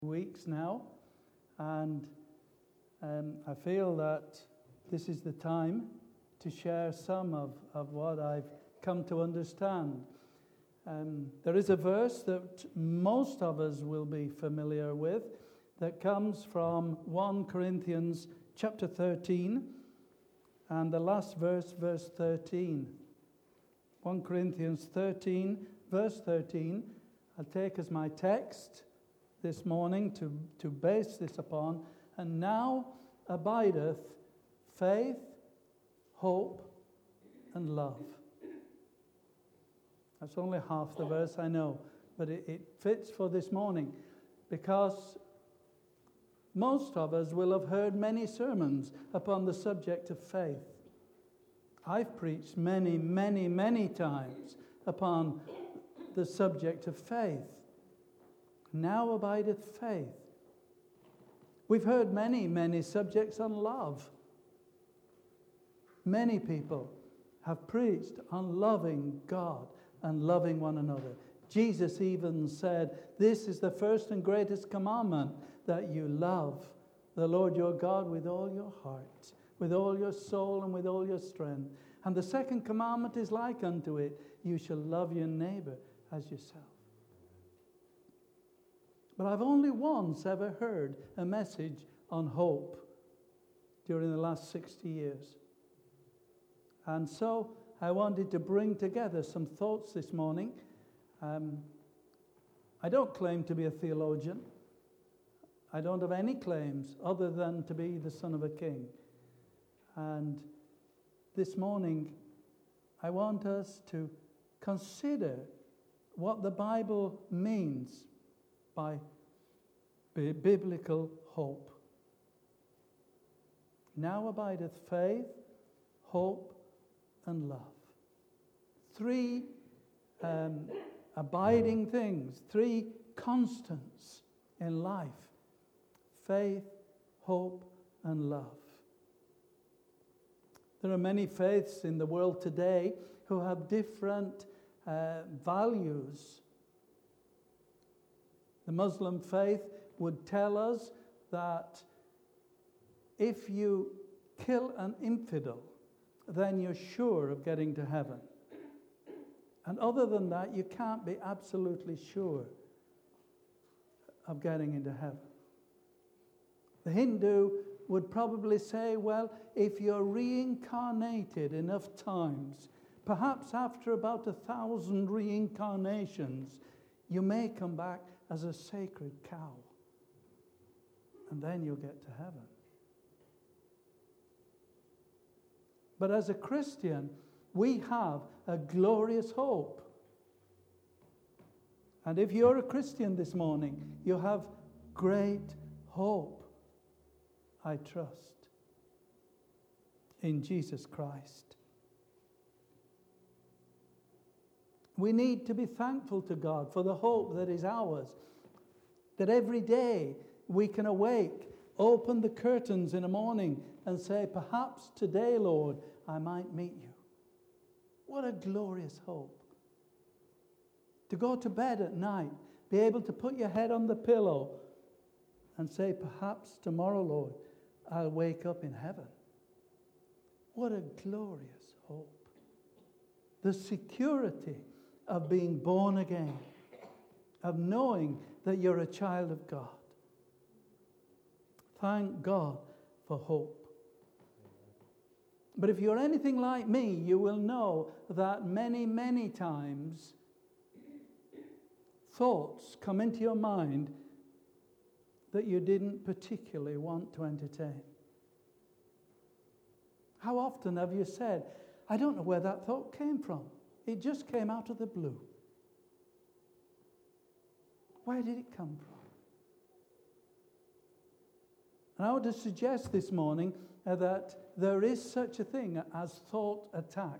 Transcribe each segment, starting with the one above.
weeks now, and I feel that this is the time to share some of what I've come to understand. There is a verse that most of us will be familiar with that comes from 1 Corinthians chapter 13, and the last verse, verse 13. 1 Corinthians 13, verse 13, I'll take as my text this morning to base this upon. And now abideth faith, hope, and love. That's only half the verse, I know, but it fits for this morning, because most of us will have heard many sermons upon the subject of faith. I've preached many, many, many times upon the subject of faith. Now abideth faith. We've heard many, many subjects on love. Many people have preached on loving God and loving one another. Jesus even said, "This is the first and greatest commandment, that you love the Lord your God with all your heart, with all your soul, and with all your strength. And the second commandment is like unto it, you shall love your neighbor as yourself." But I've only once ever heard a message on hope during the last 60 years. And so I wanted to bring together some thoughts this morning. I don't claim to be a theologian. I don't have any claims other than to be the son of a king. And this morning, I want us to consider what the Bible means by biblical hope. Now abideth faith, hope, and love. Three abiding things, three constants in life: faith, hope, and love. There are many faiths in the world today who have different values. The Muslim faith would tell us that if you kill an infidel, then you're sure of getting to heaven. And other than that, you can't be absolutely sure of getting into heaven. The Hindu would probably say, well, if you're reincarnated enough times, perhaps after about 1,000 reincarnations, you may come back as a sacred cow, and then you'll get to heaven. But as a Christian, we have a glorious hope. And if you're a Christian this morning, you have great hope, I trust, in Jesus Christ. We need to be thankful to God for the hope that is ours, that every day we can awake, open the curtains in the morning and say, perhaps today, Lord, I might meet you. What a glorious hope. To go to bed at night, be able to put your head on the pillow and say, perhaps tomorrow, Lord, I'll wake up in heaven. What a glorious hope. The security of being born again, of knowing that you're a child of God. Thank God for hope. But if you're anything like me, you will know that many, many times thoughts come into your mind that you didn't particularly want to entertain. How often have you said, I don't know where that thought came from. It just came out of the blue. Where did it come from? And I want to suggest this morning that there is such a thing as thought attack.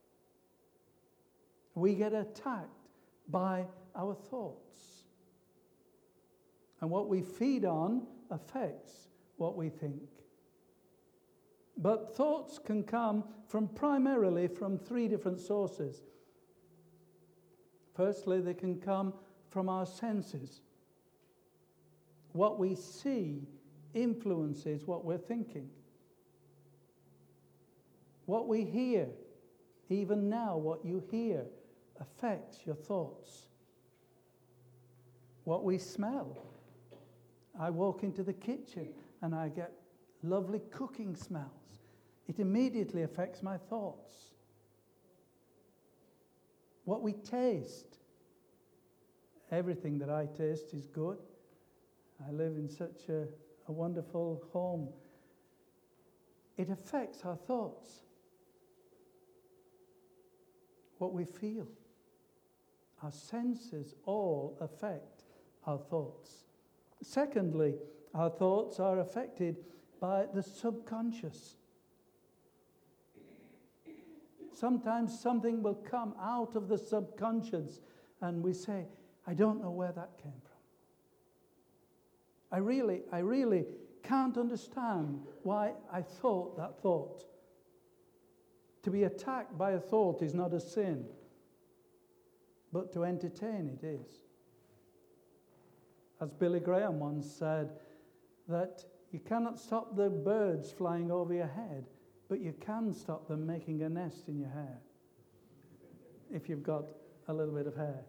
We get attacked by our thoughts. And what we feed on affects what we think. But thoughts can come primarily from three different sources. Firstly, they can come from our senses. what we see influences what we're thinking. What we hear, even now, what you hear affects your thoughts. What we smell. I walk into the kitchen and I get lovely cooking smells. It immediately affects my thoughts. What we taste. Everything that I taste is good. I live in such a wonderful home. It affects our thoughts. What we feel. Our senses all affect our thoughts. Secondly, our thoughts are affected by the subconscious. Sometimes something will come out of the subconscious and we say, I don't know where that came from. I really can't understand why I thought that thought. To be attacked by a thought is not a sin, but to entertain it is. As Billy Graham once said, that you cannot stop the birds flying over your head, but you can stop them making a nest in your hair, if you've got a little bit of hair.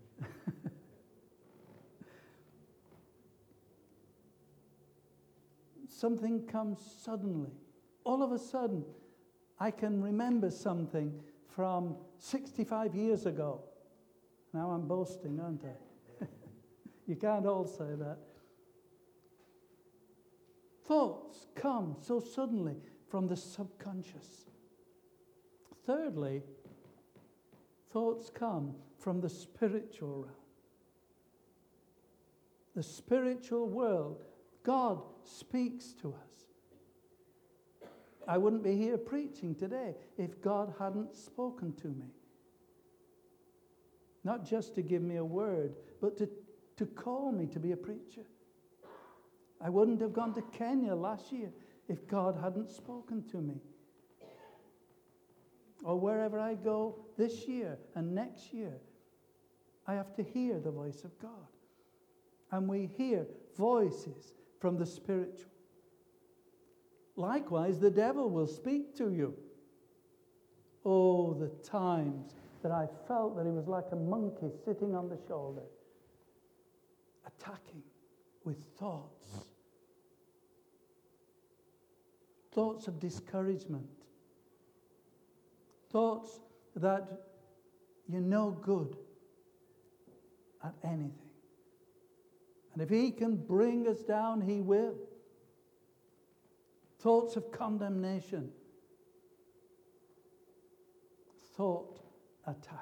Something comes suddenly. All of a sudden, I can remember something from 65 years ago. Now I'm boasting, aren't I? You can't all say that. Thoughts come so suddenly from the subconscious. Thirdly, thoughts come from the spiritual realm. The spiritual world. God speaks to us. I wouldn't be here preaching today if God hadn't spoken to me. Not just to give me a word, but to call me to be a preacher. I wouldn't have gone to Kenya last year if God hadn't spoken to me. Or wherever I go this year and next year, I have to hear the voice of God. And we hear voices from the spiritual. Likewise, the devil will speak to you. Oh, the times that I felt that he was like a monkey sitting on the shoulder, attacking with thoughts. Thoughts of discouragement. Thoughts that you're no good at anything. And if he can bring us down, he will. Thoughts of condemnation. Thought attack.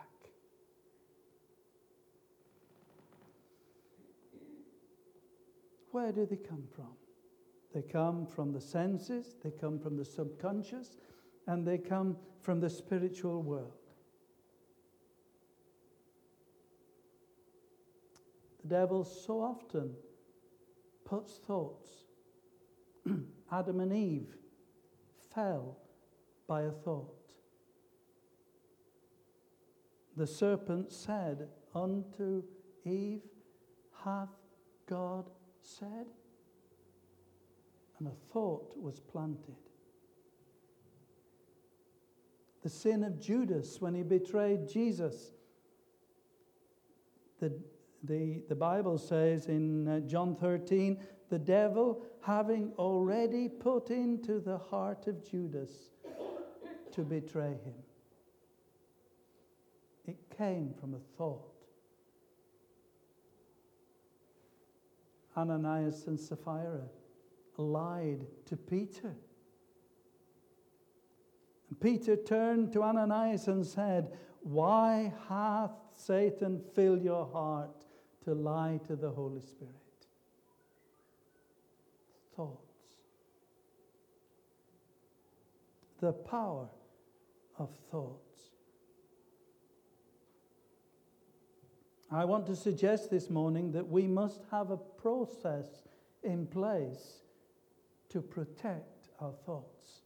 Where do they come from? They come from the senses, they come from the subconscious, and they come from the spiritual world. The devil so often puts thoughts. Adam and Eve fell by a thought. The serpent said unto Eve, hath God said? And a thought was planted. The sin of Judas when he betrayed Jesus. The Bible says in John 13, the devil having already put into the heart of Judas to betray him. It came from a thought. Ananias and Sapphira lied to Peter. And Peter turned to Ananias and said, why hath Satan filled your heart to lie to the Holy Spirit? Thoughts. The power of thoughts. I want to suggest this morning that we must have a process in place to protect our thoughts.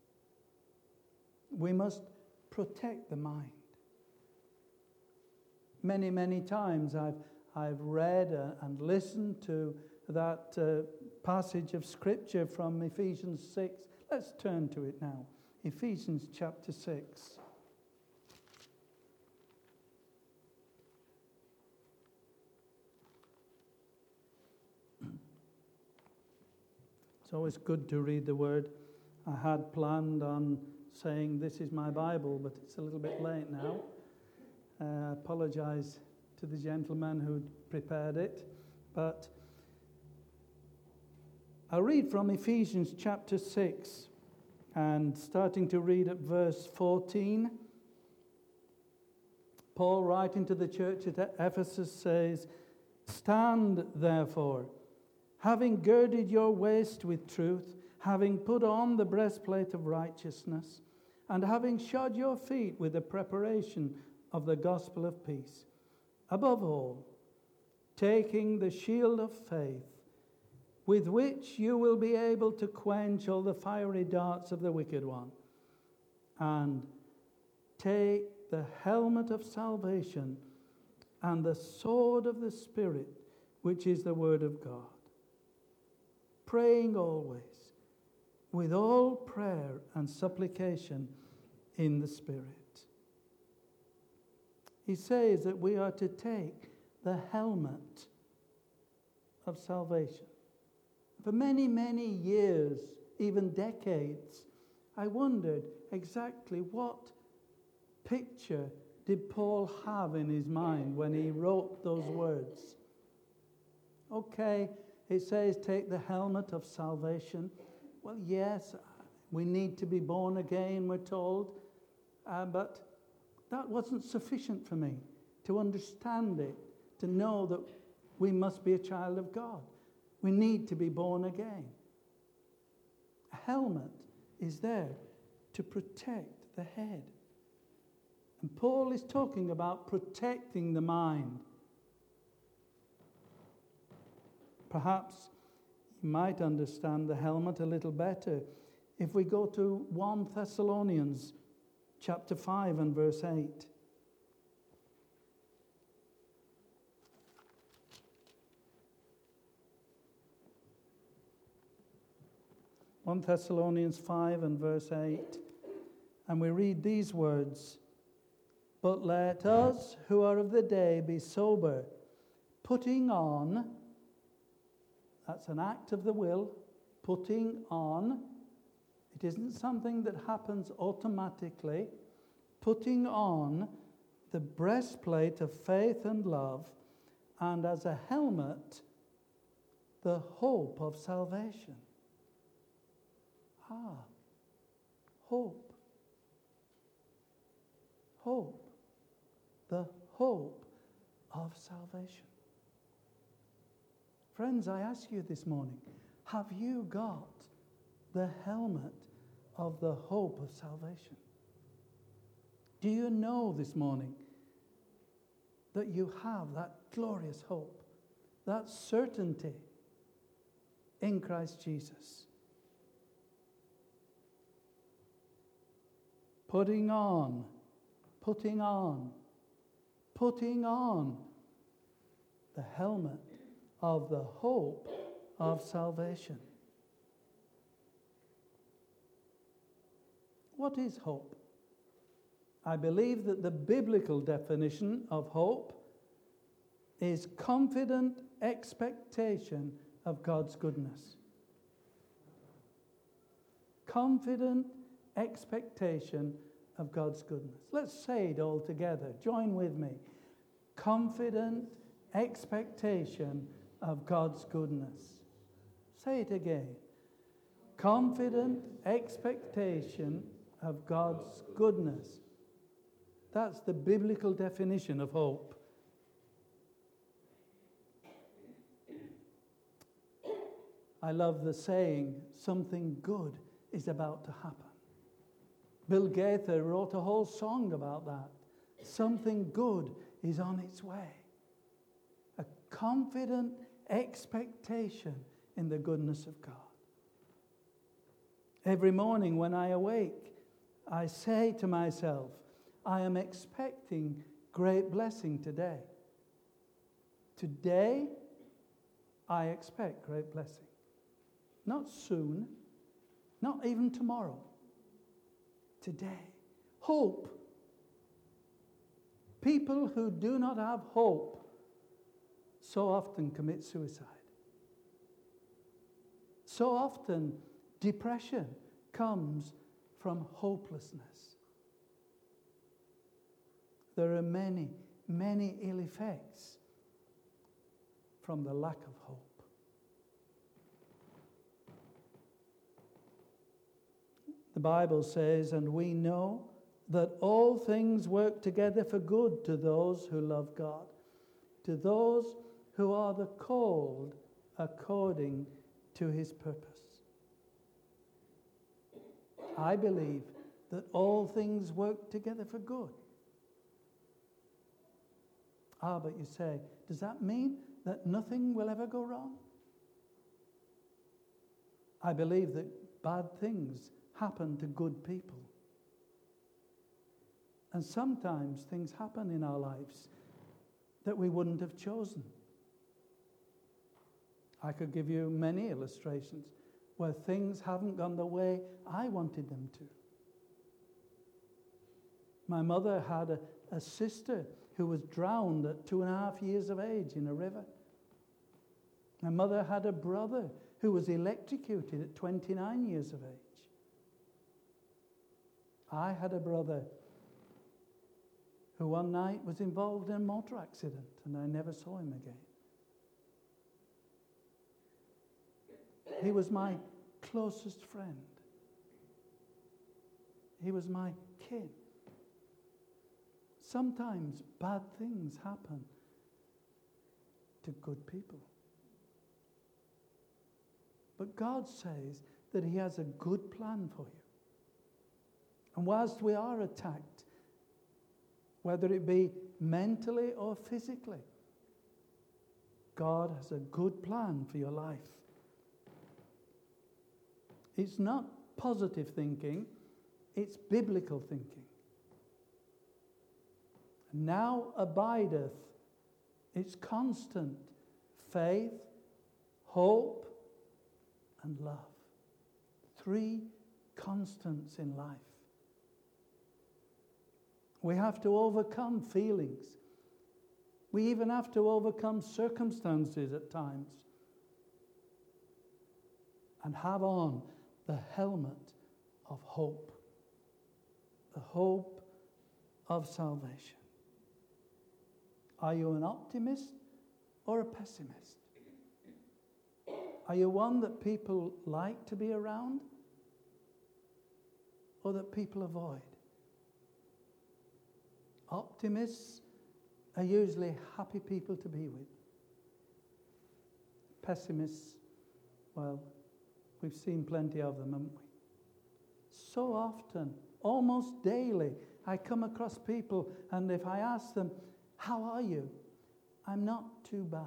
We must protect the mind. Many, many times I've read and listened to that passage of Scripture from Ephesians 6. Let's turn to it now. Ephesians chapter 6. It's always good to read the Word. I had planned on saying this is my Bible, but it's a little bit late now. I apologize to the gentleman who prepared it, but I'll read from Ephesians chapter 6 and starting to read at verse 14. Paul, writing to the church at Ephesus, says, "Stand, therefore, having girded your waist with truth, having put on the breastplate of righteousness, and having shod your feet with the preparation of the gospel of peace. Above all, taking the shield of faith, with which you will be able to quench all the fiery darts of the wicked one, and take the helmet of salvation and the sword of the Spirit, which is the word of God, praying always with all prayer and supplication in the Spirit." He says that we are to take the helmet of salvation. For many, many years, even decades, I wondered exactly what picture did Paul have in his mind when he wrote those words. Okay, it says take the helmet of salvation. Well, yes, we need to be born again, we're told, but that wasn't sufficient for me to understand it, to know that we must be a child of God. We need to be born again. A helmet is there to protect the head. And Paul is talking about protecting the mind. Perhaps you might understand the helmet a little better if we go to 1 Thessalonians chapter 5 and verse 8. (1 Thessalonians 5 and verse 8). And we read these words, "But let us who are of the day be sober, putting on," that's an act of the will, putting on. It isn't something that happens automatically. Putting on the breastplate of faith and love, and as a helmet, the hope of salvation. Hope. Hope. The hope of salvation. Friends, I ask you this morning, have you got the helmet of the hope of salvation? Do you know this morning that you have that glorious hope, that certainty in Christ Jesus? Putting on the helmet of the hope of salvation. What is hope? I believe that the biblical definition of hope is confident expectation of God's goodness. Confident expectation of God's goodness. Let's say it all together. Join with me. Confident expectation of God's goodness. Say it again. Confident expectation of God's goodness. That's the biblical definition of hope. I love the saying, something good is about to happen. Bill Gaither wrote a whole song about that. Something good is on its way. A confident expectation in the goodness of God. Every morning when I awake, I say to myself, I am expecting great blessing today. Today, I expect great blessing. Not soon, not even tomorrow. Today. Hope. People who do not have hope so often commit suicide. So often, depression comes from hopelessness. There are many, many ill effects from the lack of hope. The Bible says, and we know that all things work together for good to those who love God, to those who are the called according to his purpose. I believe that all things work together for good. But you say, does that mean that nothing will ever go wrong? I believe that bad things happen to good people. And sometimes things happen in our lives that we wouldn't have chosen. I could give you many illustrations where things haven't gone the way I wanted them to. My mother had a sister who was drowned at 2.5 years of age in a river. My mother had a brother who was electrocuted at 29 years of age. I had a brother who one night was involved in a motor accident and I never saw him again. He was my closest friend. He was my kin. Sometimes bad things happen to good people. But God says that he has a good plan for you. And whilst we are attacked, whether it be mentally or physically, God has a good plan for your life. It's not positive thinking, it's biblical thinking. Now abideth, it's constant faith, hope, and love. 3 constants in life. We have to overcome feelings. We even have to overcome circumstances at times. And have on the helmet of hope. The hope of salvation. Are you an optimist or a pessimist? Are you one that people like to be around or that people avoid? Optimists are usually happy people to be with. Pessimists, well, we've seen plenty of them, haven't we? So often, almost daily, I come across people, and if I ask them, how are you? I'm not too bad.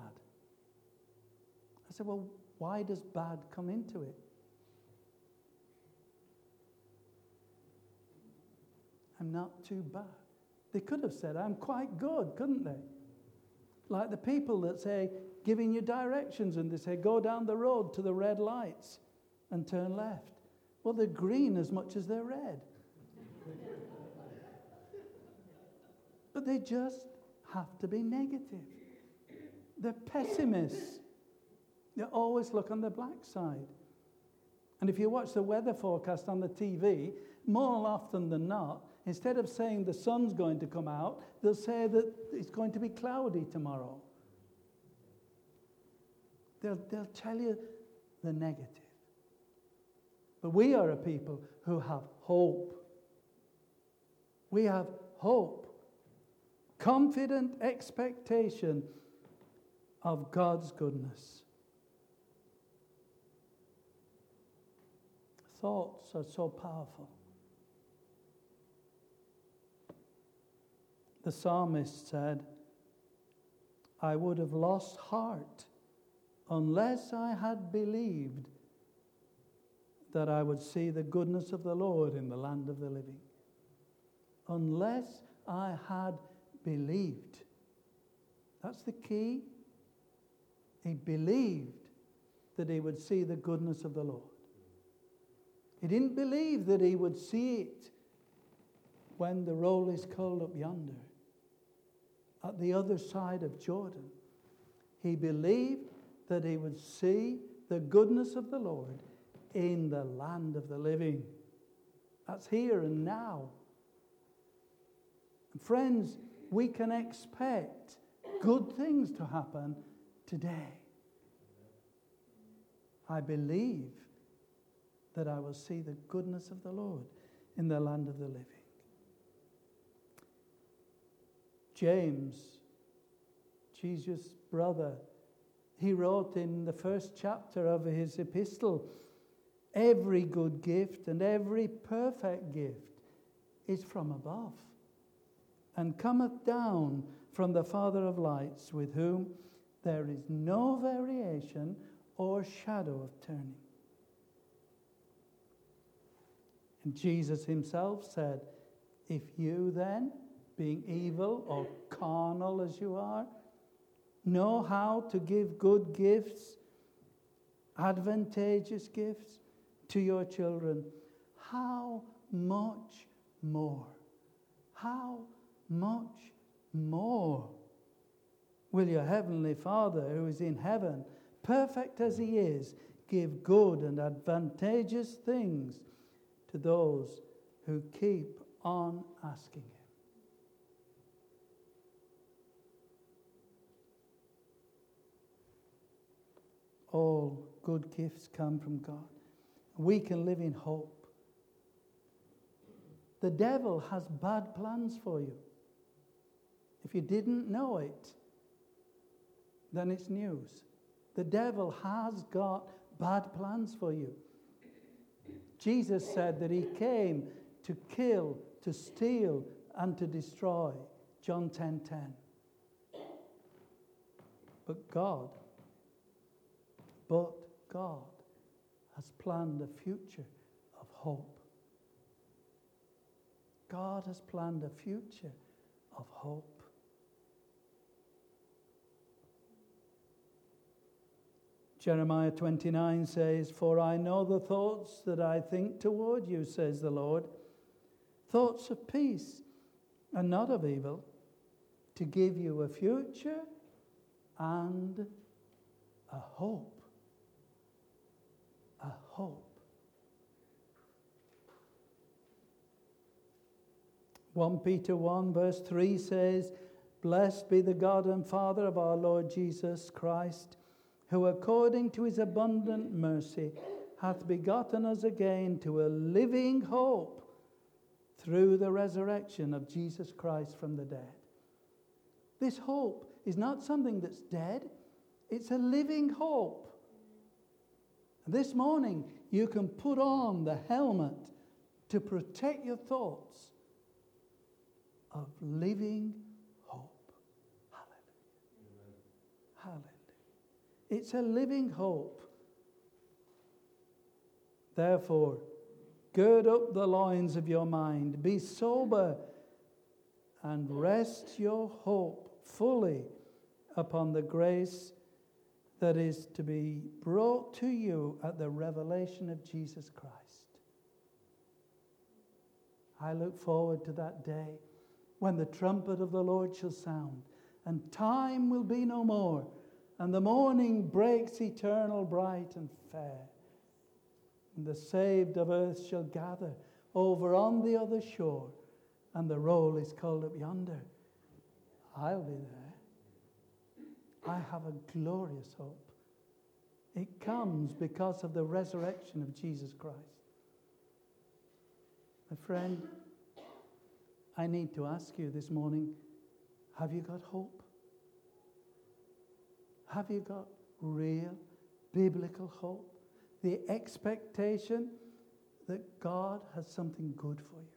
I said, well, why does bad come into it? I'm not too bad. They could have said, I'm quite good, couldn't they? Like the people that say, giving you directions, and they say, go down the road to the red lights and turn left. Well, they're green as much as they're red. But they just have to be negative. They're pessimists. They always look on the black side. And if you watch the weather forecast on the TV, more often than not, instead of saying the sun's going to come out, they'll say that it's going to be cloudy tomorrow. They'll tell you the negative. But we are a people who have hope. We have hope. Confident expectation of God's goodness. Thoughts are so powerful. The psalmist said, I would have lost heart unless I had believed that I would see the goodness of the Lord in the land of the living. Unless I had believed. That's the key. He believed that he would see the goodness of the Lord. He didn't believe that he would see it when the roll is called up yonder, at the other side of Jordan. He believed that he would see the goodness of the Lord in the land of the living. That's here and now. Friends, we can expect good things to happen today. I believe that I will see the goodness of the Lord in the land of the living. James, Jesus' brother, he wrote in the first chapter of his epistle, every good gift and every perfect gift is from above, and cometh down from the Father of lights, with whom there is no variation or shadow of turning. And Jesus himself said, if you then, being evil or carnal as you are, know how to give good gifts, advantageous gifts to your children, how much more? How much more will your heavenly Father who is in heaven, perfect as he is, give good and advantageous things to those who keep on asking him? All good gifts come from God. We can live in hope. The devil has bad plans for you. If you didn't know it, then it's news. The devil has got bad plans for you. Jesus said that he came to kill, to steal, and to destroy. John 10:10. But God has planned a future of hope. God has planned a future of hope. Jeremiah 29 says, for I know the thoughts that I think toward you, says the Lord, thoughts of peace and not of evil, to give you a future and a hope. A hope. 1 Peter 1 verse 3 says, blessed be the God and Father of our Lord Jesus Christ, who according to his abundant mercy hath begotten us again to a living hope through the resurrection of Jesus Christ from the dead. This hope is not something that's dead. It's a living hope. This morning, you can put on the helmet to protect your thoughts of living hope. Hallelujah. Hallelujah. It's a living hope. Therefore, gird up the loins of your mind, be sober, and rest your hope fully upon the grace that is to be brought to you at the revelation of Jesus Christ. I look forward to that day when the trumpet of the Lord shall sound, and time will be no more, and the morning breaks eternal, bright and fair. And the saved of earth shall gather over on the other shore, and the roll is called up yonder. I'll be there. I have a glorious hope. It comes because of the resurrection of Jesus Christ. My friend, I need to ask you this morning, have you got hope? Have you got real biblical hope? The expectation that God has something good for you.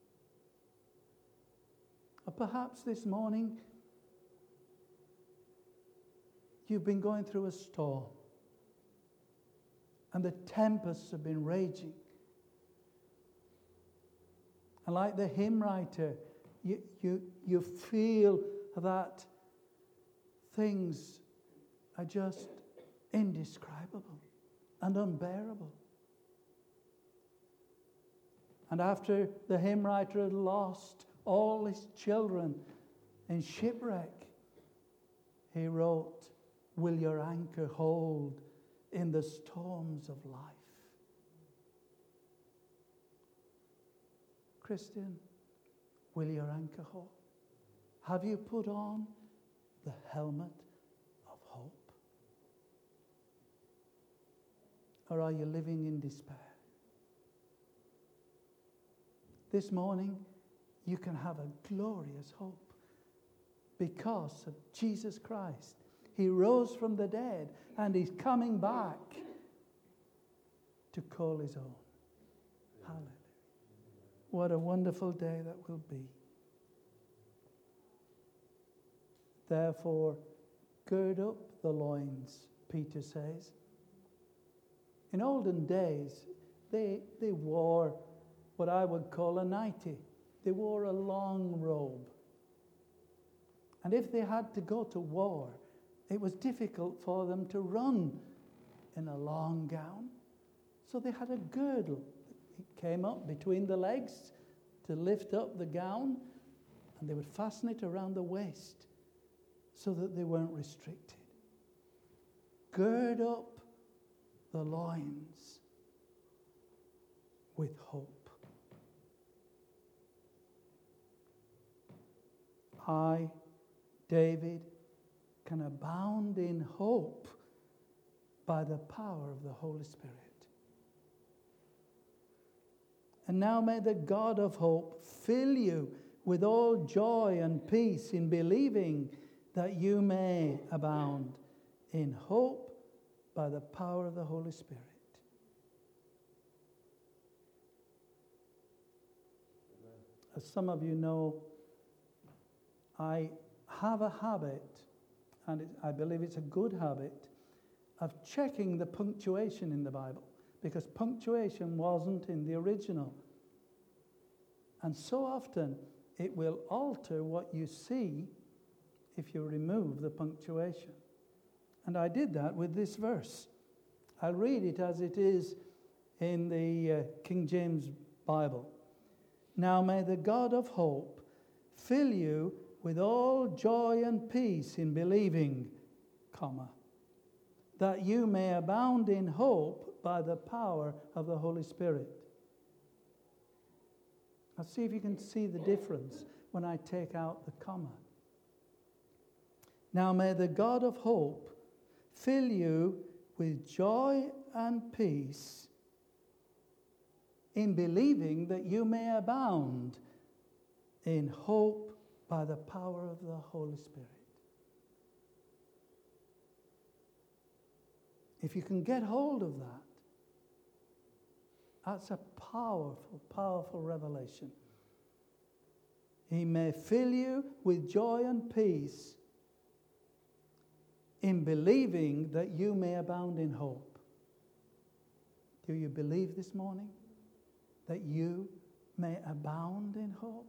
Or perhaps this morning, you've been going through a storm and the tempests have been raging. And like the hymn writer, You feel that things are just indescribable and unbearable. And after the hymn writer had lost all his children in shipwreck, he wrote, "Will your anchor hold in the storms of life?" Christian, will your anchor hold? Have you put on the helmet of hope? Or are you living in despair? This morning, you can have a glorious hope because of Jesus Christ. He rose from the dead and he's coming back to call his own. Hallelujah. What a wonderful day that will be. Therefore, gird up the loins, Peter says. In olden days, they wore what I would call a nightie. They wore a long robe. And if they had to go to war, it was difficult for them to run in a long gown. So they had a girdle. It came up between the legs to lift up the gown, and they would fasten it around the waist so that they weren't restricted. Gird up the loins with hope. I, David, can abound in hope by the power of the Holy Spirit. And now may the God of hope fill you with all joy and peace in believing, that you may abound in hope by the power of the Holy Spirit. Amen. As some of you know, I have a habit, and I believe it's a good habit, of checking the punctuation in the Bible, because punctuation wasn't in the original. And so often it will alter what you see if you remove the punctuation. And I did that with this verse. I'll read it as it is in the King James Bible. Now may the God of hope fill you with all joy and peace in believing, that you may abound in hope by the power of the Holy Spirit. Now see if you can see the difference when I take out the comma. Now may the God of hope fill you with joy and peace in believing, that you may abound in hope by the power of the Holy Spirit. If you can get hold of that, that's a powerful, powerful revelation. He may fill you with joy and peace in believing, that you may abound in hope. Do you believe this morning that you may abound in hope?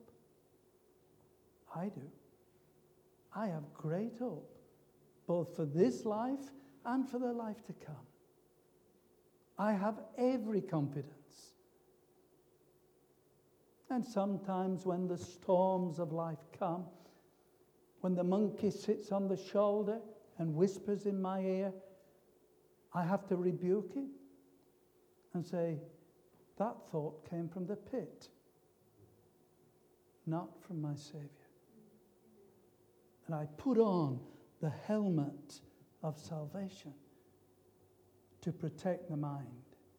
I do. I have great hope, both for this life and for the life to come. I have every confidence. And sometimes when the storms of life come, when the monkey sits on the shoulder and whispers in my ear, I have to rebuke it and say, that thought came from the pit, not from my Savior. And I put on the helmet of salvation to protect the mind.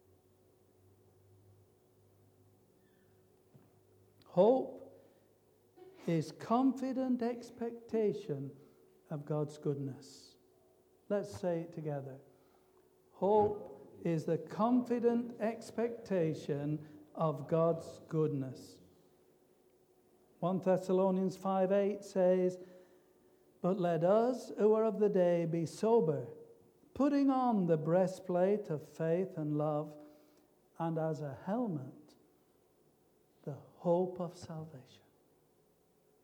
Hope is confident expectation of God's goodness. Let's say it together. Hope is the confident expectation of God's goodness. 1 Thessalonians 5:8 says, but let us who are of the day be sober, putting on the breastplate of faith and love, and as a helmet, the hope of salvation.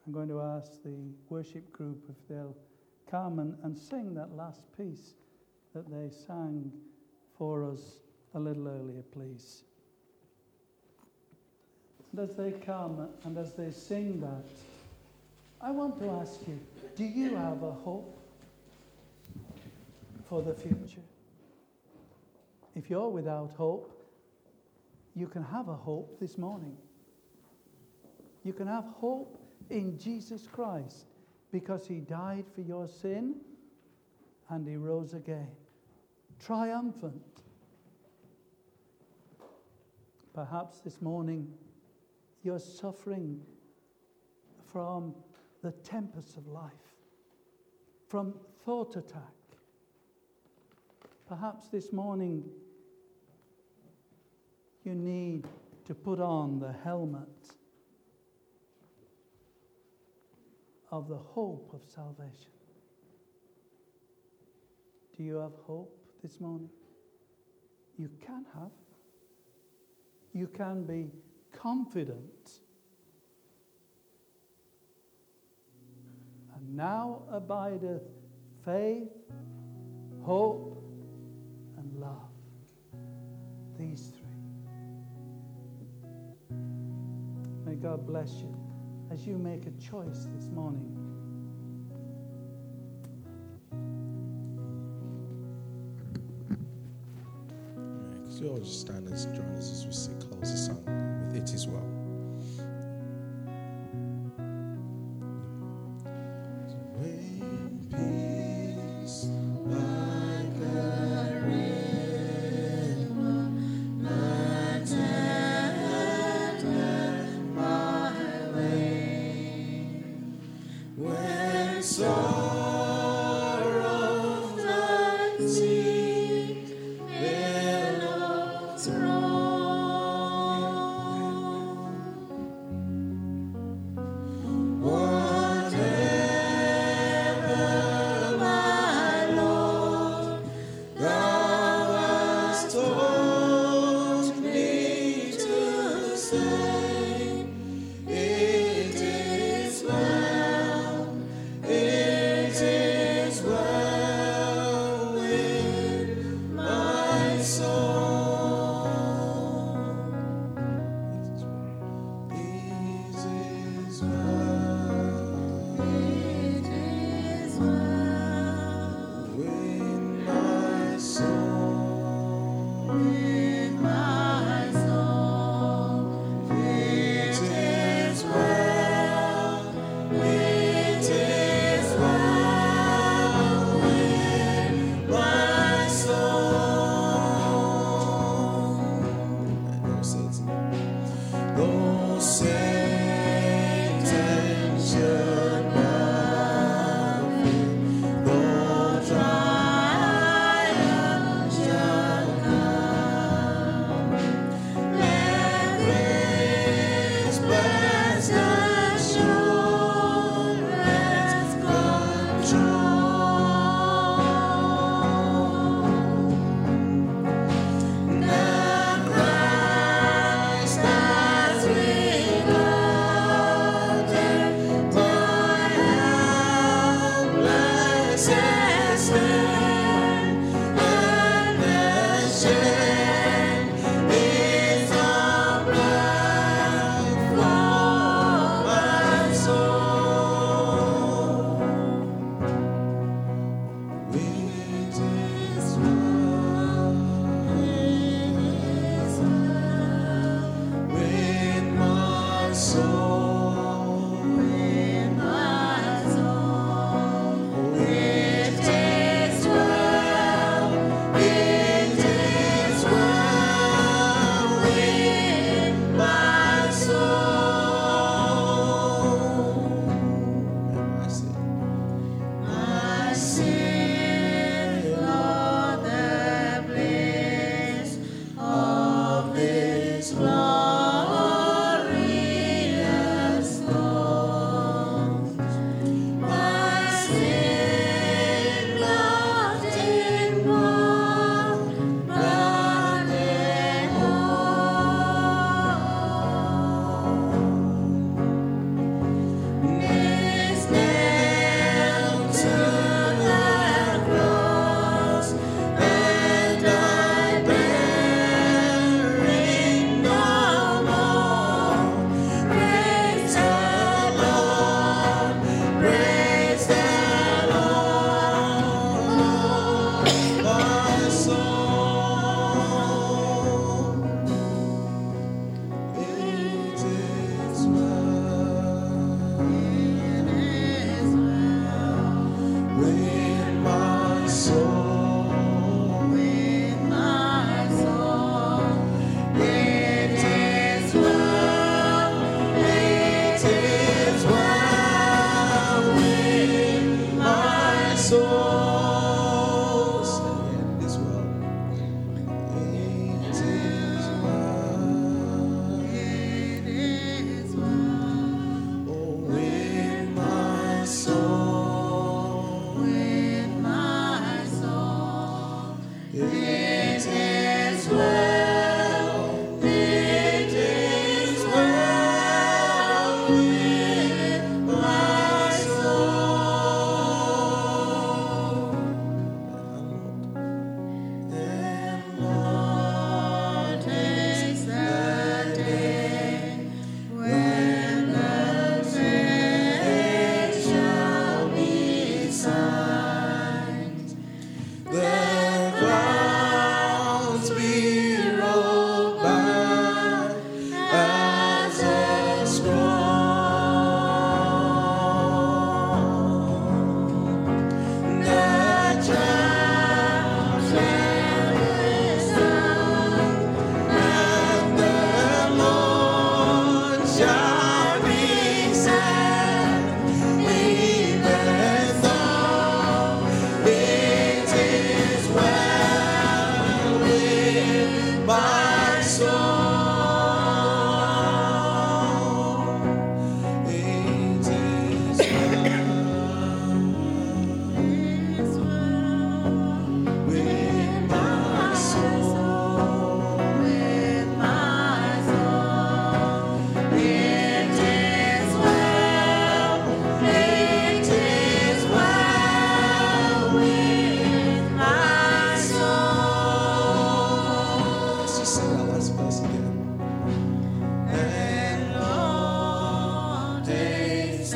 I'm going to ask the worship group if they'll come and sing that last piece that they sang for us a little earlier, please. And as they come and as they sing that, I want to ask you, do you have a hope for the future? If you're without hope, you can have a hope this morning. You can have hope in Jesus Christ because he died for your sin and he rose again, triumphant. Perhaps this morning you're suffering from the tempests of life, from thought attack. Perhaps this morning you need to put on the helmet of the hope of salvation. Do you have hope this morning? You can have. You can be confident. And now abideth faith, hope, and love. These three. May God bless you as you make a choice this morning. Could you all just stand and join us as we close the song with It Is Well.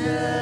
stand.